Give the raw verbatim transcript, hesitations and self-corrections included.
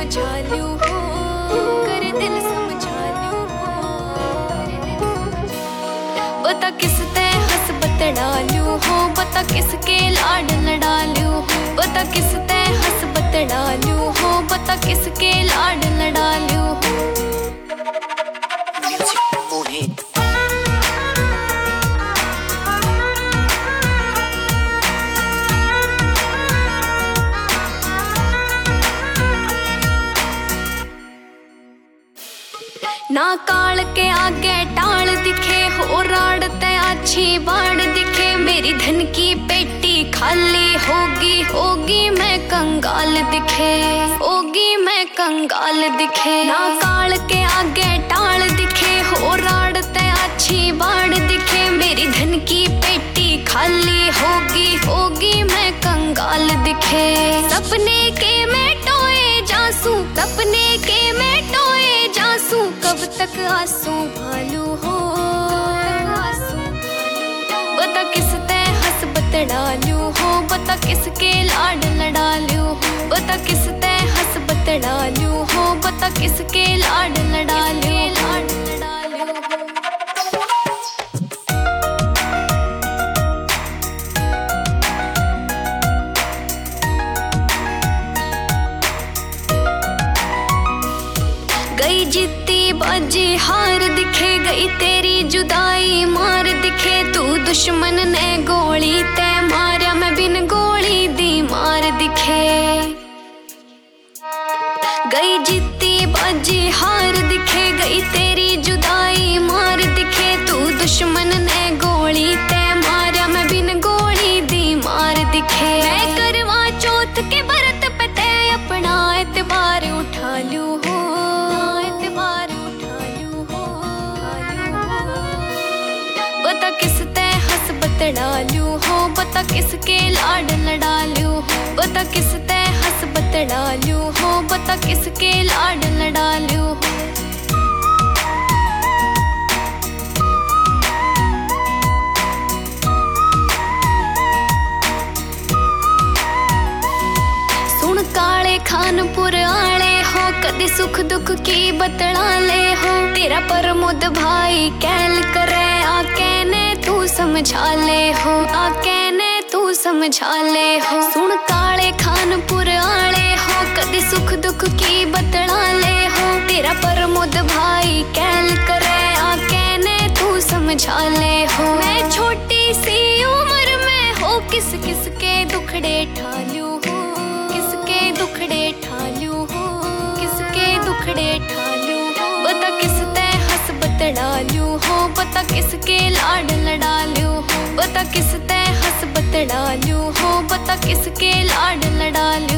समझा लूं हो, करे दिल समझा लूं हो। बता किसते हंस बतड़ा लूं हो, बता किसके लाड लड़ा लूं हो। बता किसते हंस बतड़ा लूं हो, बता किसके लाड लड़ा लूं हो। ना काल के आगे टाल दिखे हो, राड़ ते अच्छी बाढ़ दिखे। मेरी धन की पेटी खाली होगी, होगी मैं कंगाल दिखे, होगी मैं कंगाल दिखे। ना काल के आगे टाल दिखे हो, राड़ ते अच्छी बाढ़ दिखे। मेरी धन की पेटी खाली होगी, होगी मैं कंगाल दिखे। सपने के मैं टोए जासूं, सपने के मैं टोए जासूं। कब तक आंसू भालू हो, बता किसते हंस बतड़ा लूं हो, बता किसके लाड लड़ा लूं हो। बता किसते हंस बतड़ा लूं हो, बता किसके लाड लड़ा लूं, लाड लड़ा लूं हो। गई जीती बाजी हार दिखे, गई तेरी जुदाई मार दिखे। तू दुश्मन ने गोली ते मारा, मैं बिन गोली दी मार दिखे। गई जीती बाजी हार दिखे, गई तेरी जुदाई मार दिखे। तू दुश्मन ने गोली ते मारा, मैं बिन गोली दी मार दिखे। मैं करवा चौथ के व्रत पे ते अपना एतबार उठा लूं हो, बता किसते हंस बतड़ा लूं हो, बता किसके लाड लड़ा लूं हो। बता किसते हंस बतड़ा लूं हो, बता किसके लाड लड़ा लूं हो। सुन काले खानपुर आले हो, कदी सुख दुख की बतड़ा ले हो। तेरा प्रमोद भाई कैल करे, आके ने तू समझा ले हो, आके ने तू समझा ले हो। सुन काले खानपुर आले हो, कदी सुख दुख की बतड़ा ले हो। तेरा प्रमोद भाई कैल करे, आके ने तू समझा ले हो। मैं छोटी सी उम्र में हो, किस किस के दुखड़े ठालूं हो, किसके दुखड़े ठालूं हो, किसके दुखड़े ठालूं हो। बता किसते हंस बतड़ा लूं हो, बता किसके लाड लड़ा लूं हो। बता किसते हंस बतड़ा लूं हो, बता किसके लाड लड़ा लूं।